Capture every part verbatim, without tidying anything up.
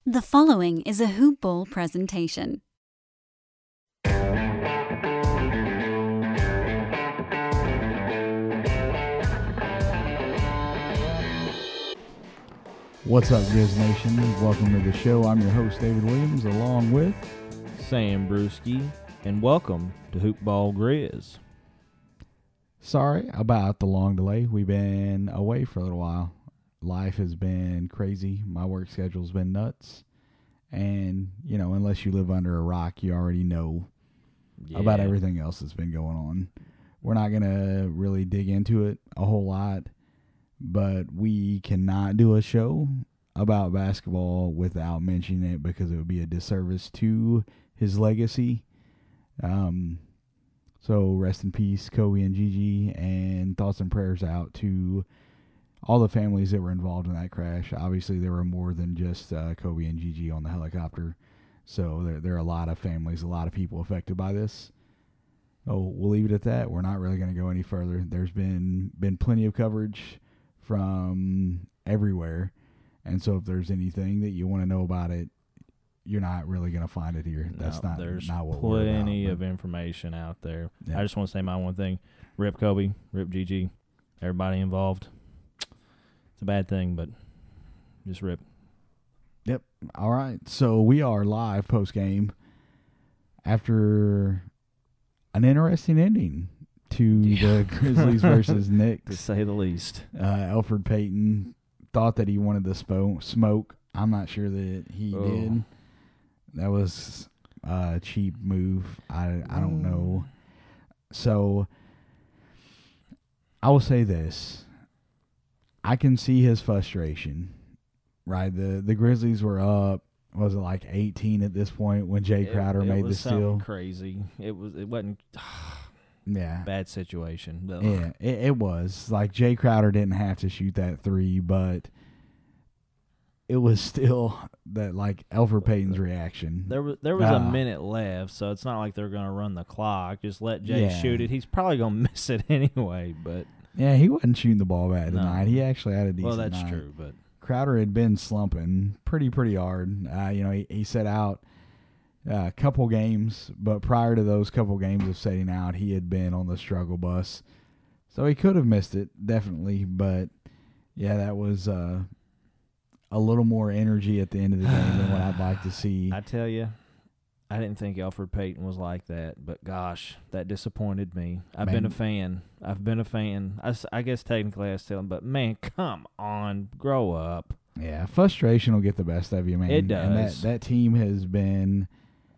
The following is a Hoop Ball presentation. What's up, Grizz Nation? Welcome to the show. I'm your host, David Williams, along with Sam Brewski, and welcome to Hoop Ball Grizz. Sorry about the long delay. We've been away for a little while. Life has been crazy. My work schedule's been nuts. And, you know, unless you live under a rock, you already know Yeah. about everything else that's been going on. We're not going to really dig into it a whole lot, but we cannot do a show about basketball without mentioning it because it would be a disservice to his legacy. Um, so rest in peace, Kobe and Gigi, and thoughts and prayers out to all the families that were involved in that crash. Obviously, there were more than just uh, Kobe and Gigi on the helicopter. So there, there are a lot of families, a lot of people affected by this. Oh, we'll leave it at that. We're not really going to go any further. There's been been plenty of coverage from everywhere. And so if there's anything that you want to know about it, you're not really going to find it here. That's No, not, there's not what we're about. plenty but- of information out there. Yeah. I just want to say my one thing. Rip Kobe, rip Gigi, everybody involved. It's a bad thing, but just rip. Yep. All right. So we are live post game after an interesting ending to Yeah. the Grizzlies versus To Knicks. say the least. Uh, Elfrid Payton thought that he wanted the spo- smoke. I'm not sure that he Oh. did. That was a cheap move. I I don't know. So I will say this. I can see his frustration. Right, the the Grizzlies were up. Was it like eighteen at this point when Jay Crowder it, it made was the steal? something crazy. It was. It wasn't Yeah, bad situation. Ugh. yeah, it, it was like Jay Crowder didn't have to shoot that three, but it was still that like Elfrid Payton's reaction. There was there was Ah. a minute left, so it's not like they're going to run the clock. Just let Jay Yeah. shoot it. He's probably going to miss it anyway. But Yeah, he wasn't shooting the ball bad No. tonight. He actually had a decent well, that's night. true. But Crowder had been slumping pretty, pretty hard. Uh, you know, he, he set out a couple games, but prior to those couple games of setting out, he had been on the struggle bus. So he could have missed it, definitely. But, yeah, that was uh, a little more energy at the end of the game than what I'd like to see. I tell you, I didn't think Elfrid Payton was like that. But gosh, that disappointed me. I've been Man. a fan. I've been a fan. I, s- I guess technically I still am. But man, come on, grow up. Yeah, frustration will get the best of you, man. It And that, does. that team has been,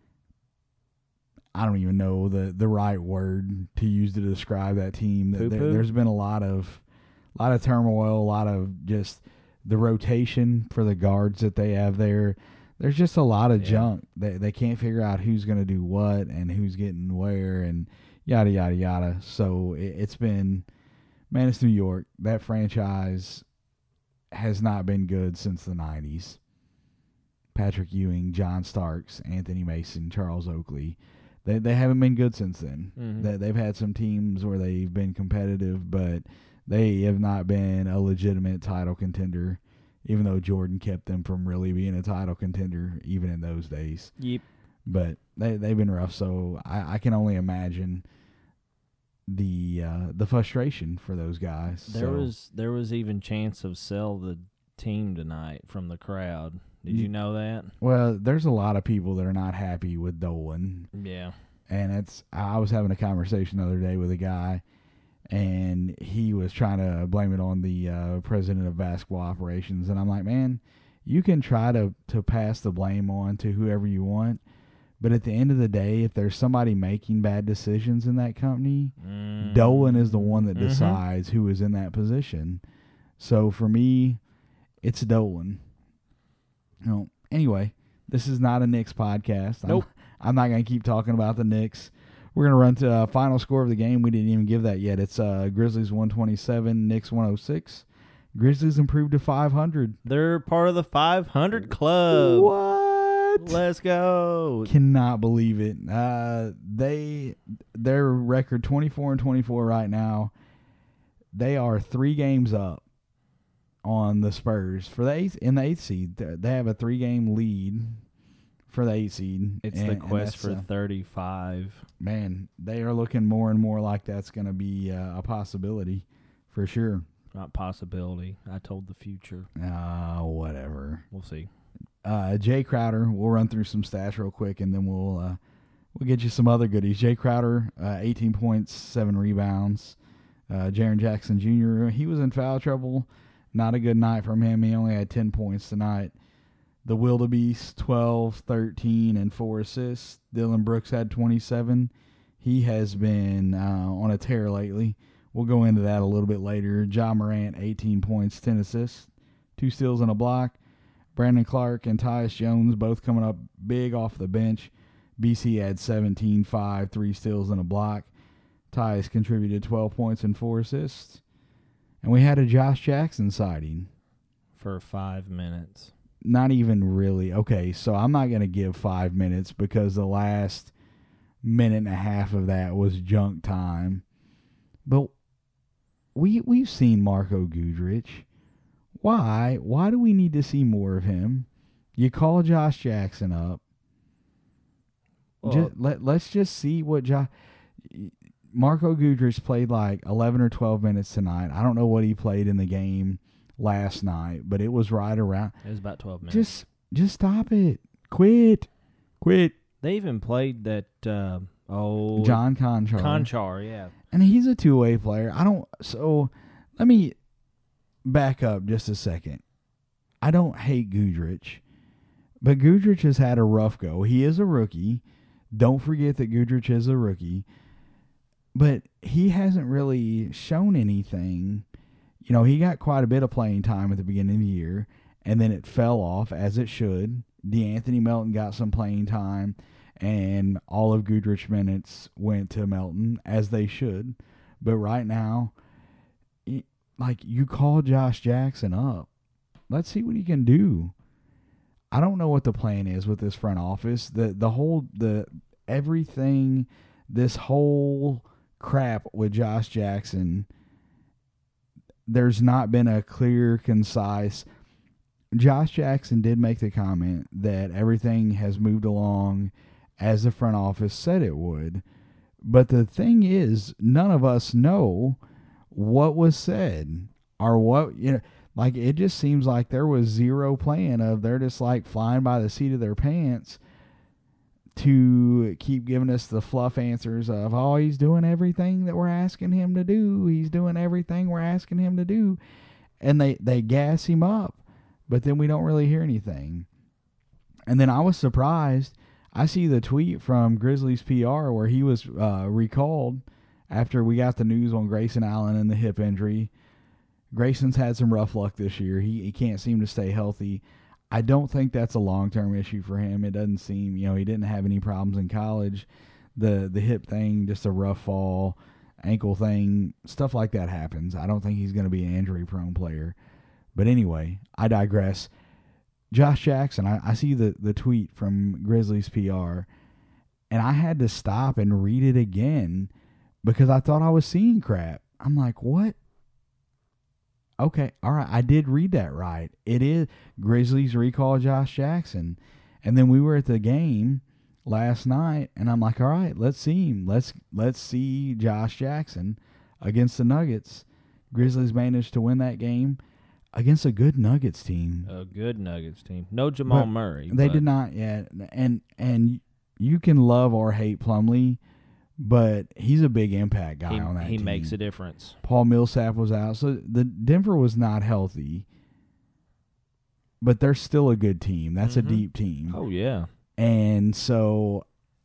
I don't even know the, the right word to use to describe that team. There, Poo-poo? there's been a lot of lot of turmoil, a lot of just the rotation for the guards that they have there. There's just a lot of Yeah. junk. They they can't figure out who's going to do what and who's getting where and yada, yada, yada. So it, it's been, man, it's New York. That franchise has not been good since the nineties. Patrick Ewing, John Starks, Anthony Mason, Charles Oakley. They they haven't been good since then. Mhm. They, they've had some teams where they've been competitive, but they have not been a legitimate title contender, even though Jordan kept them from really being a title contender even in those days. Yep. But they, they've been rough, so I, I can only imagine the uh, the frustration for those guys. There So- was there was even chance of sell the team tonight from the crowd. Did Ye- you know that? Well, there's a lot of people that are not happy with Dolan. Yeah. And it's I was having a conversation the other day with a guy, and he was trying to blame it on the uh, president of basketball operations. And I'm like, man, you can try to, to pass the blame on to whoever you want, but at the end of the day, if there's somebody making bad decisions in that company, Mm. Dolan is the one that Mhm. decides who is in that position. So for me, it's Dolan. You know, anyway, this is not a Knicks podcast. I'm- Nope. I'm not going to keep talking about the Knicks. We're going to run to uh, final score of the game. We didn't even give that yet. It's uh, Grizzlies one twenty-seven, Knicks one oh six. Grizzlies improved to five hundred. They're part of the five hundred club. What? Let's go. Cannot believe it. Uh, they their record twenty-four and twenty-four right now. They are three games up on the Spurs for the eighth in the eighth seed. They have a three game lead for the eighth seed. It's and, the quest for uh, thirty-five. Man, they are looking more and more like that's going to be uh, a possibility for sure. Not possibility. I told the future. Uh, whatever. We'll see. Uh, Jay Crowder. We'll run through some stats real quick, and then we'll uh, we'll get you some other goodies. Jay Crowder, uh, eighteen points, seven rebounds. Uh, Jaren Jackson Junior He was in foul trouble. Not a good night from him. He only had ten points tonight. The Wildebeest, twelve, thirteen, and four assists. Dylan Brooks had twenty-seven. He has been uh, on a tear lately. We'll go into that a little bit later. Ja Morant, eighteen points, ten assists, two steals and a block. Brandon Clark and Tyus Jones both coming up big off the bench. B C had seventeen, five, three steals and a block. Tyus contributed twelve points and four assists. And we had a Josh Jackson sighting. For five minutes. Not even really. Okay, so I'm not going to give five minutes because the last minute and a half of that was junk time. But we, we've seen Marco Gudrich. Why? Why do we need to see more of him? You call Josh Jackson up. Well, just, let, let's just see what Josh... Marco Gudrich played like eleven or twelve minutes tonight. I don't know what he played in the game last night, but it was right around. It was about twelve minutes. Just just stop it. Quit. Quit. They even played that uh, oh John Conchar. Conchar, yeah. And he's a two-way player. I don't so let me back up just a second. I don't hate Gudrich, but Gudrich has had a rough go. He is a rookie. Don't forget that Gudrich is a rookie. But he hasn't really shown anything. You know, he got quite a bit of playing time at the beginning of the year, and then it fell off, as it should. DeAnthony Melton got some playing time, and all of Gudrich minutes went to Melton, as they should. But right now, like, you call Josh Jackson up. Let's see what he can do. I don't know what the plan is with this front office. The the whole, the everything, this whole crap with Josh Jackson, there's not been a clear, concise. Josh Jackson did make the comment that everything has moved along as the front office said it would. But the thing is, none of us know what was said or what, you know, like it just seems like there was zero plan of they're just like flying by the seat of their pants to keep giving us the fluff answers of, oh, he's doing everything that we're asking him to do. He's doing everything we're asking him to do. And they, they gas him up, but then we don't really hear anything. And then I was surprised. I see the tweet from Grizzlies P R where he was uh, recalled after we got the news on Grayson Allen and the hip injury. Grayson's had some rough luck this year. He, he can't seem to stay healthy. I don't think that's a long-term issue for him. It doesn't seem, you know, he didn't have any problems in college. The the hip thing, just a rough fall, ankle thing, stuff like that happens. I don't think he's going to be an injury-prone player. But anyway, I digress. Josh Jackson, I, I see the, the tweet from Grizzlies P R, and I had to stop and read it again because I thought I was seeing crap. I'm like, what? Okay, all right, I did read that right. It is Grizzlies recall Josh Jackson. And then we were at the game last night, and I'm like, all right, let's see him. Let's let's see Josh Jackson against the Nuggets. Grizzlies managed to win that game against a good Nuggets team. A good Nuggets team. No Jamal But Murray. They but did not yet. And, and you can love or hate Plumlee, but he's a big impact guy he, on that he team. makes a difference. Paul Millsap was out. So the Denver was not healthy, but they're still a good team. That's Mm-hmm. a deep team. Oh, yeah. And so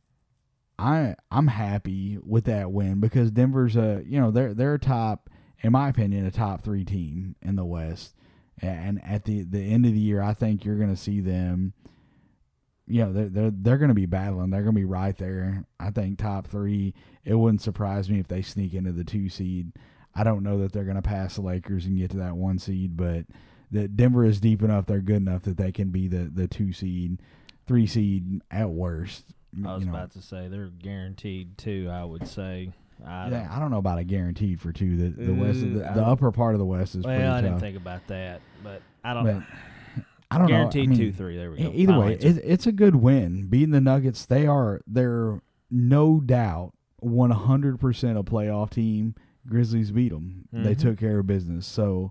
I I'm happy with that win because Denver's a, you know, they're they're a top, in my opinion, a top three team in the West. And at the, the end of the year, I think you're going to see them, you know, they're they're, they're going to be battling. They're going to be right there. I think top three. It wouldn't surprise me if they sneak into the two seed. I don't know that they're going to pass the Lakers and get to that one seed, but the Denver is deep enough. They're good enough that they can be the, the two seed, three seed at worst. I was you know. about to say they're guaranteed two, I would say. I Yeah, don't, I don't know about a guaranteed for two. The the west, of the, Uh, I the don't- upper part of the West is well, pretty I didn't tough. think about that, but I don't But know. I don't Guaranteed know. I mean, two three. There we e- go. either Final way, answer. it, it's a good win. Beating the Nuggets, they are they're no doubt one hundred percent a playoff team. Grizzlies beat them. They Mhm. took care of business. So,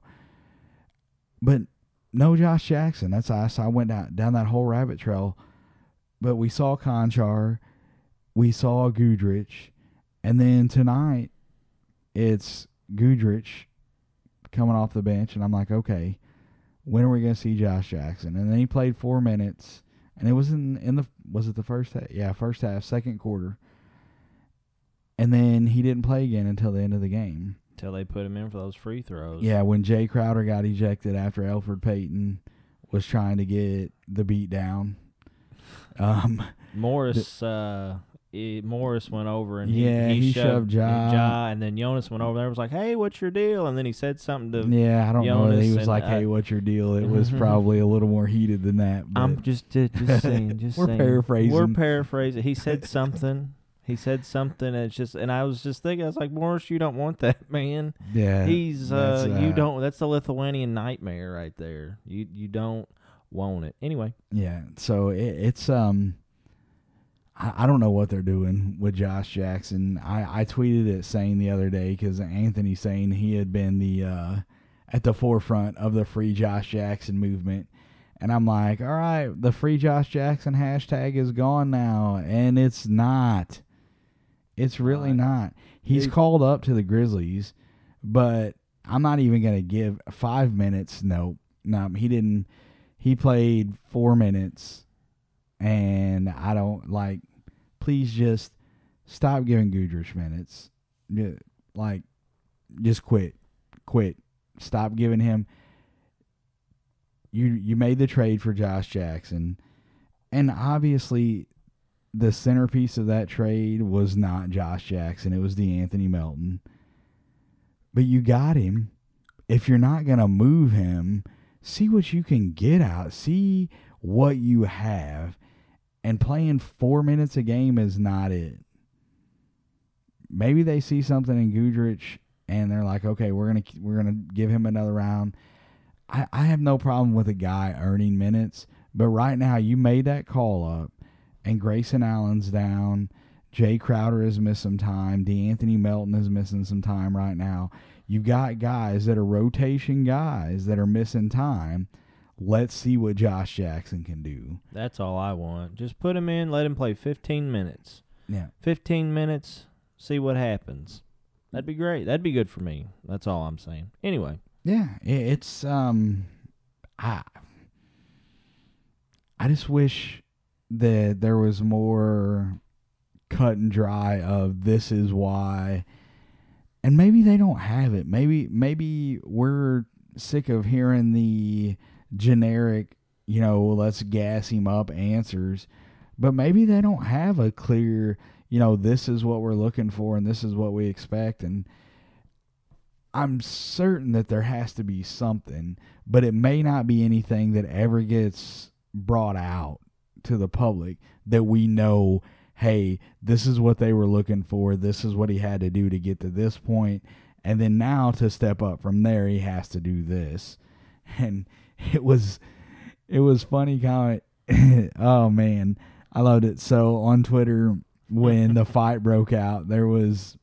but no Josh Jackson. That's I. So I went down down that whole rabbit trail. But we saw Conchar, we saw Goodrich, and then tonight it's Goodrich coming off the bench, and I'm like, okay, when are we going to see Josh Jackson? And then he played four minutes, and it was in in the was it the first half? Yeah, first half, second quarter. And then he didn't play again until the end of the game. Until they put him in for those free throws. Yeah, when Jay Crowder got ejected after Elfrid Payton was trying to get the beat down. Um, Morris, uh, eh, Morris went over and he, Yeah, he, he shoved, shoved Ja. Ja, and then Jonas went over there and was like, "Hey, what's your deal?" And then he said something to. yeah, I don't know. He Jonas was and, like, uh, "Hey, what's your deal?" It was probably a little more heated than that. But I'm just uh, just saying, just We're saying. paraphrasing. We're paraphrasing. He said something. He said something, and it's just, and I was just thinking, I was like, Morris, you don't want that, man. yeah, He's uh, that's, you uh, don't. That's the Lithuanian nightmare right there. You you don't want it anyway. Yeah, so it, it's um, I, I don't know what they're doing with Josh Jackson. I, I tweeted it saying the other day because Anthony saying he had been the uh, at the forefront of the free Josh Jackson movement, and I'm like, all right, the free Josh Jackson hashtag is gone now, and it's not. It's really Right. not. He's He- called up to the Grizzlies, but I'm not even gonna give five minutes. Nope, no, he didn't. He played four minutes, and I don't like. Please just stop giving Goodrich minutes. Ju- Like, just quit, quit. Stop giving him. You you made the trade for Josh Jackson, and obviously, the centerpiece of that trade was not Josh Jackson. It was DeAnthony Melton. But you got him. If you're not gonna move him, see what you can get out. See what you have. And playing four minutes a game is not it. Maybe they see something in Goodrich and they're like, okay, we're gonna we're gonna give him another round. I, I have no problem with a guy earning minutes, but right now you made that call up, and Grayson Allen's down. Jay Crowder has missed some time. DeAnthony Melton is missing some time right now. You've got guys that are rotation guys that are missing time. Let's see what Josh Jackson can do. That's all I want. Just put him in, let him play fifteen minutes. Yeah. fifteen minutes, see what happens. That'd be great. That'd be good for me. That's all I'm saying. Anyway. Yeah, it, it's um I I just wish that there was more cut and dry of this is why, and maybe they don't have it. Maybe maybe we're sick of hearing the generic, you know, let's gas him up answers, but maybe they don't have a clear, you know, this is what we're looking for and this is what we expect. And I'm certain that there has to be something, but it may not be anything that ever gets brought out to the public that we know, hey, this is what they were looking for. This is what he had to do to get to this point. And then now to step up from there, he has to do this. And it was, it was funny comment. Oh man, I loved it. So on Twitter, when the fight broke out, there was,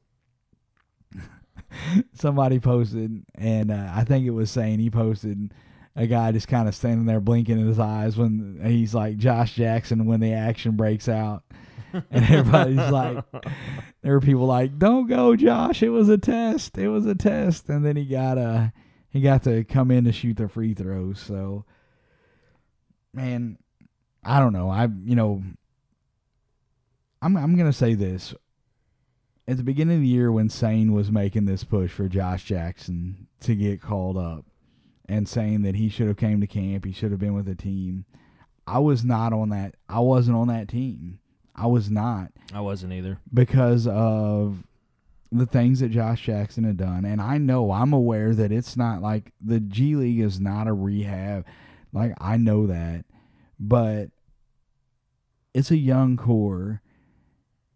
somebody posted, and uh, I think it was saying he posted a guy just kind of standing there blinking in his eyes when he's like Josh Jackson when the action breaks out. And everybody's like, there were people like, don't go, Josh. It was a test. It was a test. And then he got uh, he got to come in to shoot the free throws. So, man, I don't know. I, you know, I'm I'm going to say this. At the beginning of the year when Sane was making this push for Josh Jackson to get called up and saying that he should have came to camp, he should have been with the team, I was not on that. I wasn't on that team. I was not. I wasn't either. Because of the things that Josh Jackson had done. And I know, I'm aware that it's not like the G League is not a rehab. Like, I know that. But it's a young core.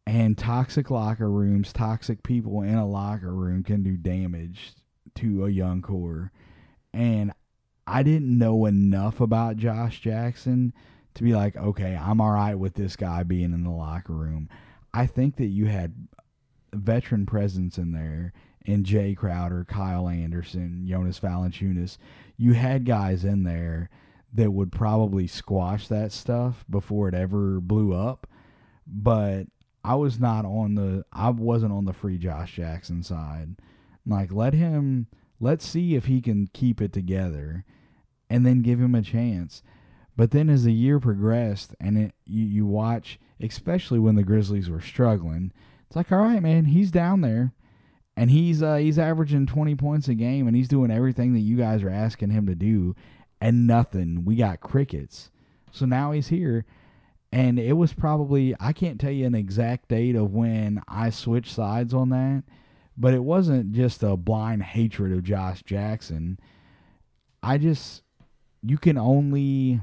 And toxic locker rooms, toxic people in a locker room can do damage to a young core. And I didn't know enough about Josh Jackson to be like, okay, I'm all right with this guy being in the locker room. I think that you had veteran presence in there in Jay Crowder, Kyle Anderson, Jonas Valanciunas. You had guys in there that would probably squash that stuff before it ever blew up. But I was not on the I wasn't on the free Josh Jackson side. Like, let him let's see if he can keep it together and then give him a chance. But then as the year progressed and it, you, you watch, especially when the Grizzlies were struggling, it's like, all right, man, he's down there. And he's uh, he's averaging twenty points a game, and he's doing everything that you guys are asking him to do, and nothing. We got crickets. So now he's here, and it was probably, I can't tell you an exact date of when I switched sides on that, but it wasn't just a blind hatred of Josh Jackson. I just, you can only,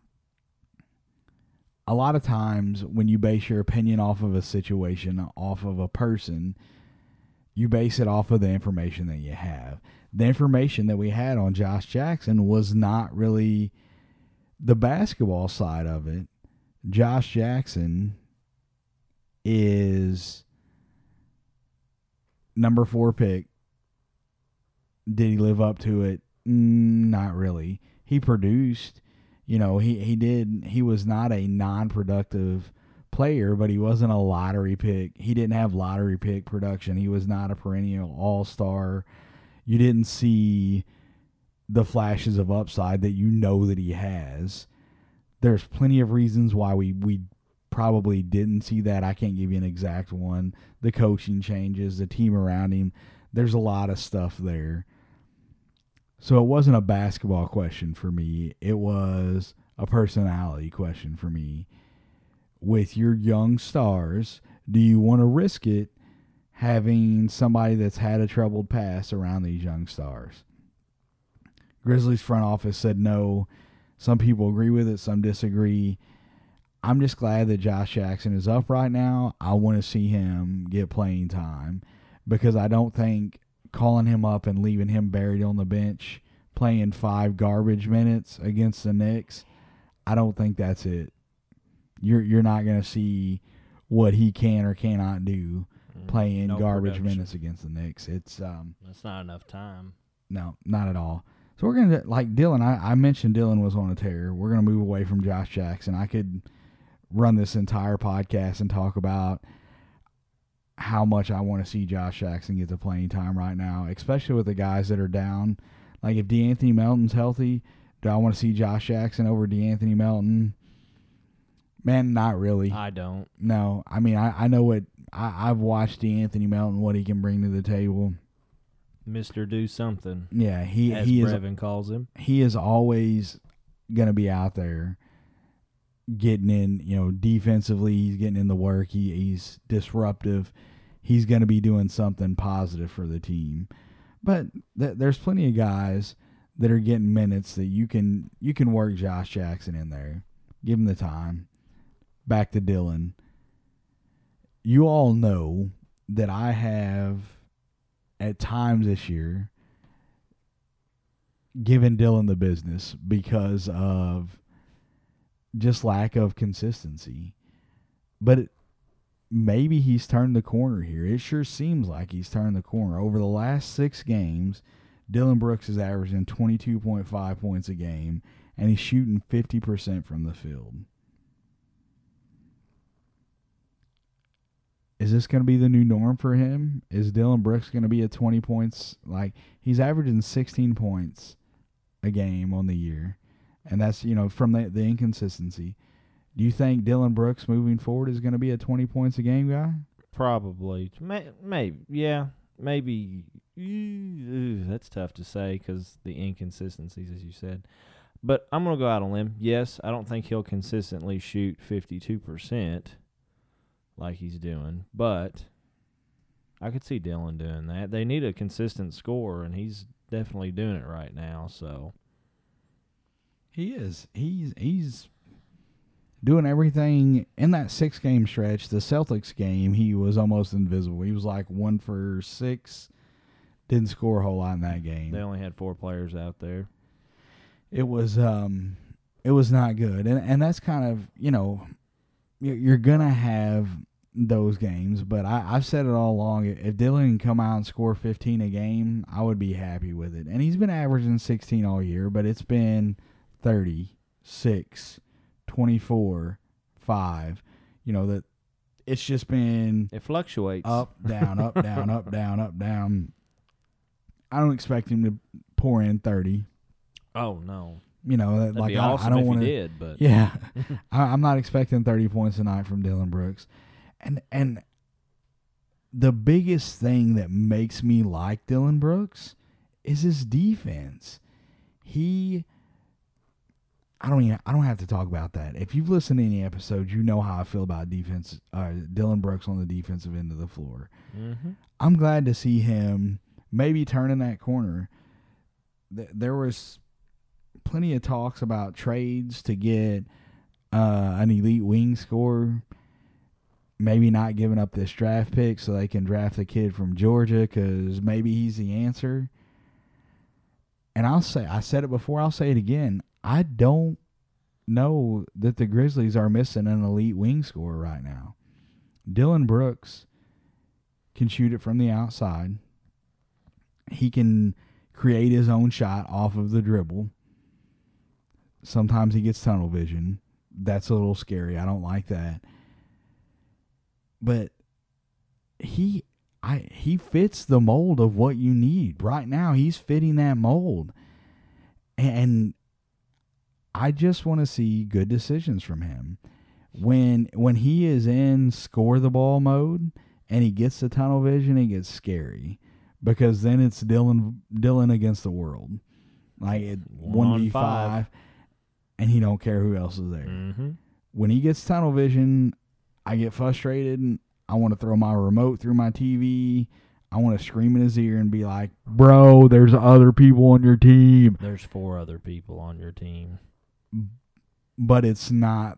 a lot of times when you base your opinion off of a situation, off of a person, you base it off of the information that you have. The information that we had on Josh Jackson was not really the basketball side of it. Josh Jackson is number four pick. Did he live up to it? Mm, not really. He produced. You know, he, he did. He was not a non-productive player, but he wasn't a lottery pick. He didn't have lottery pick production. He was not a perennial all-star. You didn't see the flashes of upside that you know that he has. There's plenty of reasons why we, we probably didn't see that. I can't give you an exact one. The coaching changes, the team around him. There's a lot of stuff there. So it wasn't a basketball question for me. It was a personality question for me. With your young stars, do you want to risk it having somebody that's had a troubled past around these young stars? Grizzlies front office said no. Some people agree with it, some disagree. I'm just glad that Josh Jackson is up right now. I want to see him get playing time because I don't think calling him up and leaving him buried on the bench playing five garbage minutes against the Knicks, I don't think that's it. You're you're not going to see what he can or cannot do playing no garbage production. minutes against the Knicks. It's um That's not enough time. no, not at all. So we're gonna like Dylan. I, I mentioned Dylan was on a tear. We're gonna move away from Josh Jackson. I could run this entire podcast and talk about how much I want to see Josh Jackson get the playing time right now, especially with the guys that are down. Like if DeAnthony Melton's healthy, do I want to see Josh Jackson over DeAnthony Melton? Man, not really. I don't. No, I mean I, I know what I, I've watched DeAnthony Melton, what he can bring to the table. Mister Do Something. Yeah, he as he Brevin is calls him. he is always gonna be out there getting in, you know, defensively. He's getting in the work. He he's disruptive. He's gonna be doing something positive for the team. But th- there's plenty of guys that are getting minutes that you can you can work Josh Jackson in there. Give him the time. Back to Dylan. You all know that I have, at times this year, given Dylan the business because of just lack of consistency. But it, maybe he's turned the corner here. It sure seems like he's turned the corner. Over the last six games, Dylan Brooks is averaging twenty-two point five points a game, and he's shooting fifty percent from the field. Is this going to be the new norm for him? Is Dylan Brooks going to be at twenty points? Like, he's averaging sixteen points a game on the year, and that's, you know, from the, the inconsistency. Do you think Dylan Brooks moving forward is going to be a twenty points a game guy? Probably. May, maybe. Yeah. Maybe. Ooh, that's tough to say because the inconsistencies, as you said. But I'm going to go out on a limb. Yes, I don't think he'll consistently shoot fifty-two percent like he's doing, but I could see Dylan doing that. They need a consistent scorer, and he's definitely doing it right now. So He is. He's he's doing everything in that six game stretch. The Celtics game, he was almost invisible. He was like one for six. Didn't score a whole lot in that game. They only had four players out there. It was um, it was not good, and and that's kind of, you know, you're, you're gonna have those games. But I, I've said it all along. If Dillon can come out and score fifteen a game, I would be happy with it. And he's been averaging sixteen all year, but it's been thirty, six, twenty-four, five. You know, that it's just been It fluctuates. up, down, up, down, up, down, up, down. I don't expect him to pour in thirty. Oh no, You know, that, that'd like be I, awesome I don't if want he to. did, but Yeah, I, I'm not expecting thirty points tonight from Dillon Brooks, and and the biggest thing that makes me like Dillon Brooks is his defense. He, I don't even, I don't have to talk about that. If you've listened to any episodes, you know how I feel about defense. Uh, Dillon Brooks on the defensive end of the floor. mm-hmm. I'm glad to see him maybe turning that corner. Th- there was plenty of talks about trades to get uh, an elite wing scorer, maybe not giving up this draft pick so they can draft the kid from Georgia because maybe he's the answer. And I'll say, I said it before, I'll say it again. I don't know that the Grizzlies are missing an elite wing scorer right now. Dillon Brooks can shoot it from the outside. He can create his own shot off of the dribble. Sometimes he gets tunnel vision. That's a little scary. I don't like that. But he I he fits the mold of what you need. Right now, he's fitting that mold. And I just want to see good decisions from him. When when he is in score the ball mode and he gets the tunnel vision, it gets scary. Because then it's Dillon Dillon against the world. Like it one v five, and he don't care who else is there. Mm-hmm. When he gets tunnel vision, I get frustrated and I want to throw my remote through my T V. I want to scream in his ear and be like, "Bro, there's other people on your team." There's four other people on your team. But it's not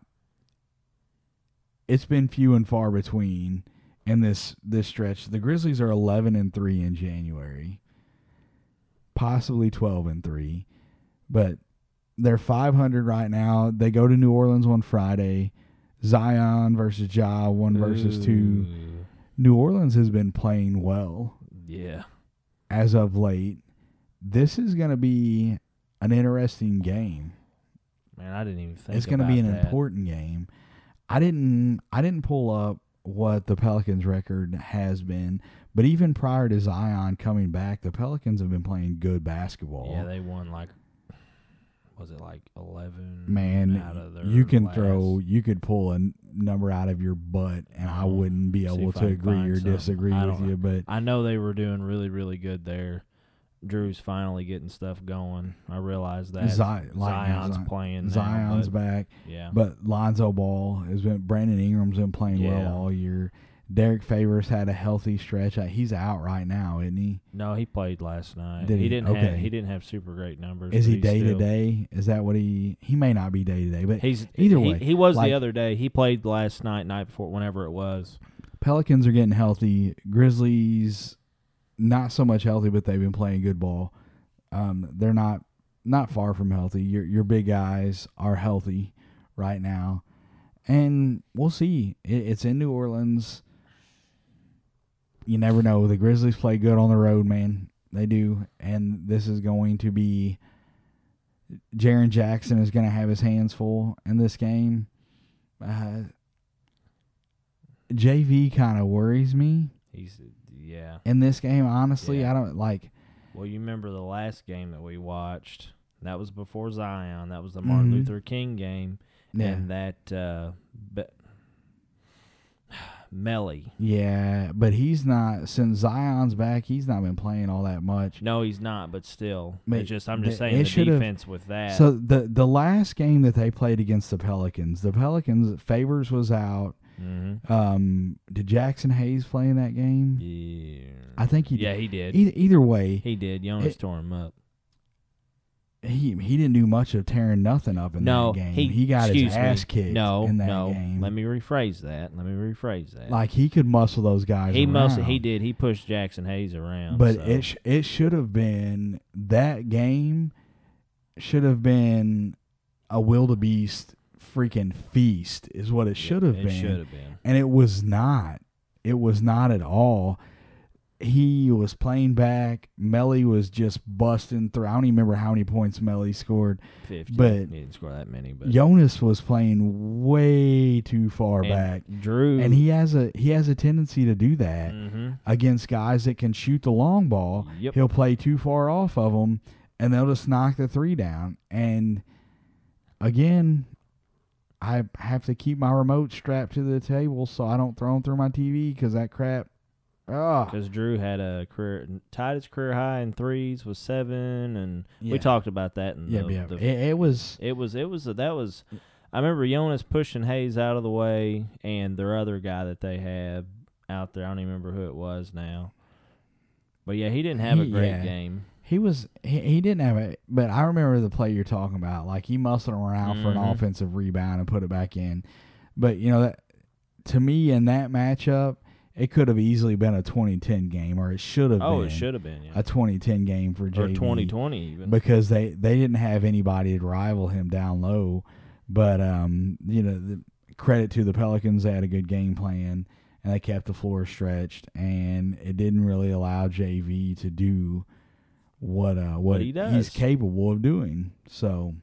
it's been few and far between in this this stretch. The Grizzlies are eleven and three in January. Possibly twelve and three. But they're five hundred right now. They go to New Orleans on Friday. Zion versus Ja, one versus two. Ooh. New Orleans has been playing well Yeah. as of late. This is going to be an interesting game. Man, I didn't even think It's going to about be an that. important game. I didn't I didn't pull up what the Pelicans record has been, but even prior to Zion coming back, the Pelicans have been playing good basketball. Yeah, they won like, was it like eleven? Man, out of their you can last- throw, you could pull a n- number out of your butt, and I Oh, wouldn't be see able if I to can agree find or some. disagree I with don't- you. But I know they were doing really, really good there. Drew's finally getting stuff going. I realized that. Zi- like now, Zion's Zion- playing now, Zion's but- back, Yeah. but Lonzo Ball has been. Brandon Ingram's been playing Yeah. well all year. Derek Favors had a healthy stretch. Uh, He's out right now, isn't he? No, he played last night. Did he? didn't have Okay. he didn't have super great numbers. Is but he he's day to still- day? Is that what he? He may not be day to day, but He's Either he, way, He was like- the other day. He played last night, night before, whenever it was. Pelicans are getting healthy. Grizzlies, not so much healthy, but they've been playing good ball. Um, they're not not far from healthy. Your your big guys are healthy right now, and we'll see. It, it's in New Orleans. You never know. The Grizzlies play good on the road, man. They do, and this is going to be. Jaren Jackson is going to have his hands full in this game. Uh, J V kind of worries me He's yeah. in this game. Honestly, Yeah. I don't like. Well, you remember the last game that we watched? That was before Zion. That was the Martin Mhm. Luther King game, Yeah, and that uh, be- Melly. yeah, but he's not. Since Zion's back, he's not been playing all that much. No, he's not. But still, But it's just I'm just the- saying it the should've- defense with that. So the the last game that they played against the Pelicans, the Pelicans Favors was out. mm-hmm. Um, did Jackson Hayes play in that game? Yeah, I think he did. yeah, he did. Either, either way, He did. Jonas It- tore him up. he he didn't do much of tearing nothing up in no, that game. He, He got excuse his ass me, kicked no, in that no, game. Let me rephrase that. Let me rephrase that. Like, he could muscle those guys he around. must. He did. He pushed Jackson Hayes around. But so. it sh- it should have been, that game should have been a wildebeest freaking feast is what it should have it been. It should have been. And it was not. It was not at all. He was playing back. Melly was just busting through. I don't even remember how many points Melly scored. fifty. But he didn't score that many. But Jonas was playing way too far and back. Drew. And he has a he has a tendency to do that mm-hmm. against guys that can shoot the long ball. Yep. He'll play too far off of them, and they'll just knock the three down. And again, I have to keep my remote strapped to the table so I don't throw them through my T V because that crap. Oh, Because Drew had a career tied his career high in threes with seven, and yeah. we talked about that. In yeah, the, yeah. the, It, it was. it was it was that was. I remember Jonas pushing Hayes out of the way, and their other guy that they had out there. I don't even remember who it was now. But yeah, he didn't have He- a great yeah. game. He was he, he didn't have it, but I remember the play you're talking about. Like, he muscled around for an Mhm. offensive rebound and put it back in. But you know that, to me, in that matchup, it could have easily been a twenty ten game, or it should have Oh, been it should have been, yeah. a twenty ten game for J Or V, twenty twenty even. because they they didn't have anybody to rival him down low. But um, you know, the credit to the Pelicans, they had a good game plan and they kept the floor stretched, and it didn't really allow J V to do what uh what, What he does. he's capable of doing. So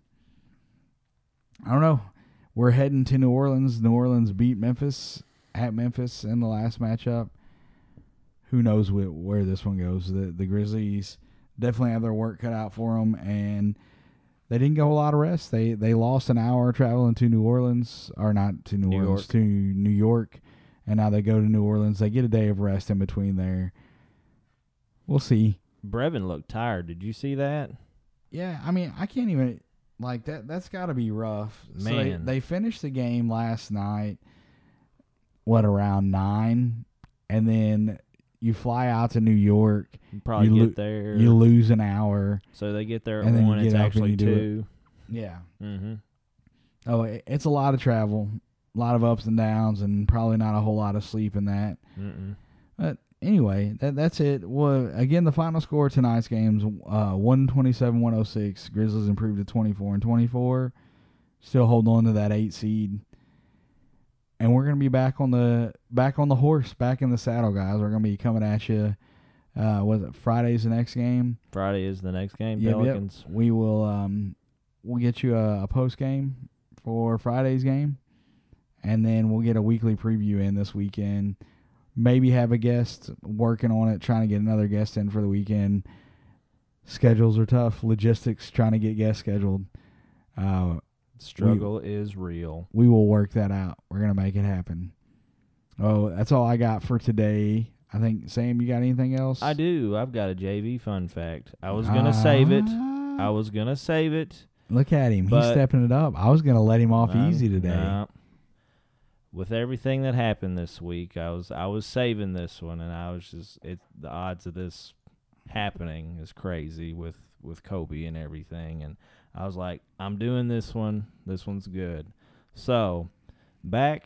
I don't know. We're heading to New Orleans. New Orleans beat Memphis at Memphis in the last matchup. Who knows wh- where this one goes? The the Grizzlies definitely have their work cut out for them, and they didn't go a lot of rest. They they lost an hour traveling to New Orleans, or not to New, New Orleans, York. to New York, and now they go to New Orleans. They get a day of rest in between there. We'll see. Brevin looked tired. Did you see that? Yeah, I mean, I can't even, like, that. That's got to be rough. So they, Man. they finished the game last night, what, around nine, and then you fly out to New York. You probably You get lo- there. You lose an hour. So they get there at and then you one. It's get up and actually you do it. two. Yeah. Mm-hmm. Oh, it- it's a lot of travel, a lot of ups and downs, and probably not a whole lot of sleep in that. Mm-mm. But anyway, that that's it. Well, again, the final score of tonight's games, uh, one twenty-seven one oh six. Grizzlies improved to twenty-four and twenty-four. Still holding on to that eight seed. And we're gonna be back on the back on the horse, back in the saddle, guys. We're gonna be coming at you. Uh, was it Friday's the next game? Friday is the next game. Yep, yep. Pelicans. We will um we'll get you a, a post game for Friday's game, and then we'll get a weekly preview in this weekend. Maybe have a guest working on it, trying to get another guest in for the weekend. Schedules are tough. Logistics, trying to get guests scheduled. Uh, Struggle is real. we will work that out. We're gonna make it happen. Oh, that's all I got for today. I think, Sam, you got anything else? I do. I've got a J V fun fact. I was gonna save it. I was gonna save it. Look at him. He's but- stepping it up. I was gonna let him off No, easy today. no. With everything that happened this week, I was I was saving this one, and I was just it. The odds of this happening is crazy with with Kobe and everything, and I was like, I'm doing this one. This one's good. So back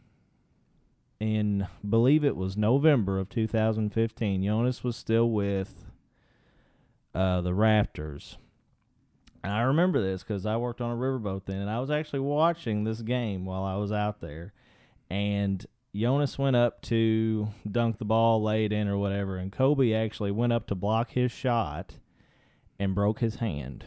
in, believe it was November of two thousand fifteen, Jonas was still with uh, the Raptors. And I remember this because I worked on a riverboat then, and I was actually watching this game while I was out there. And Jonas went up to dunk the ball, lay it in or whatever, and Kobe actually went up to block his shot and broke his hand.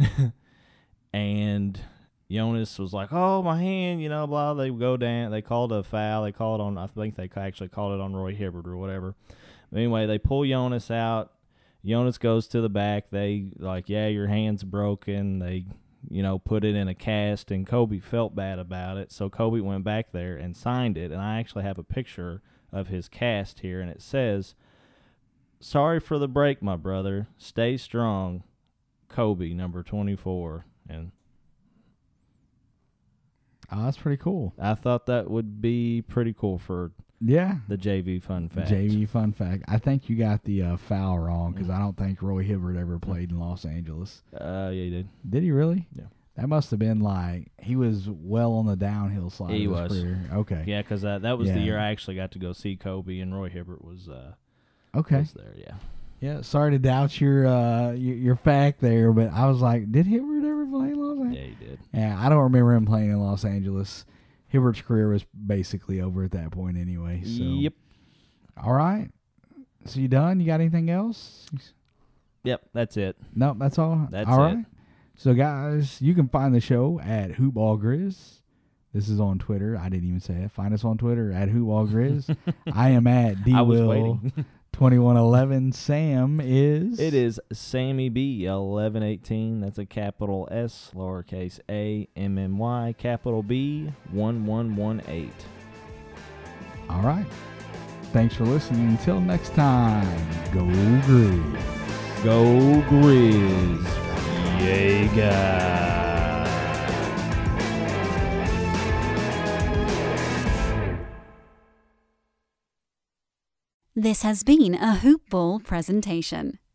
And Jonas was like, oh, my hand, you know, blah. They go down. They called a foul. They called on, I think they actually called it on Roy Hibbert or whatever. But anyway, they pull Jonas out. Jonas goes to the back. They like, yeah, your hand's broken. They, you know, put it in a cast, and Kobe felt bad about it. So Kobe went back there and signed it. And I actually have a picture of his cast here, and it says, sorry for the break, my brother. Stay strong. Kobe, number twenty-four. And Oh, that's pretty cool. I thought that would be pretty cool for Yeah. The J V fun fact. J V fun fact. I think you got the uh, foul wrong because I don't think Roy Hibbert ever played in Los Angeles. Uh, yeah, he did. Did he really? Yeah. That must have been like he was well on the downhill slide. He of his was. career. Okay. Yeah, because uh, that was the Yeah. year I actually got to go see Kobe, and Roy Hibbert was uh, Okay. was there. Yeah. Yeah. Sorry to doubt your uh your, your fact there, but I was like, did Hibbert ever play in Los Angeles? Yeah, he did. Yeah, I don't remember him playing in Los Angeles. Hibbert's career was basically over at that point anyway. So. Yep. All right. So you done? You got anything else? Yep, that's it. No, that's all. That's all it. right. So guys, you can find the show at HoopBallGrizz. This is on Twitter. I didn't even say it. Find us on Twitter at HoopBallGrizz. I am at D I was Will waiting. twenty-one eleven. Sam is. It is Sammy B eleven eighteen. That's a capital S, lowercase a, M M Y, capital B one one one eight. All right. Thanks for listening. Until next time, go Grizz. Go Grizz. Jaeger. This has been a Hoop Ball presentation.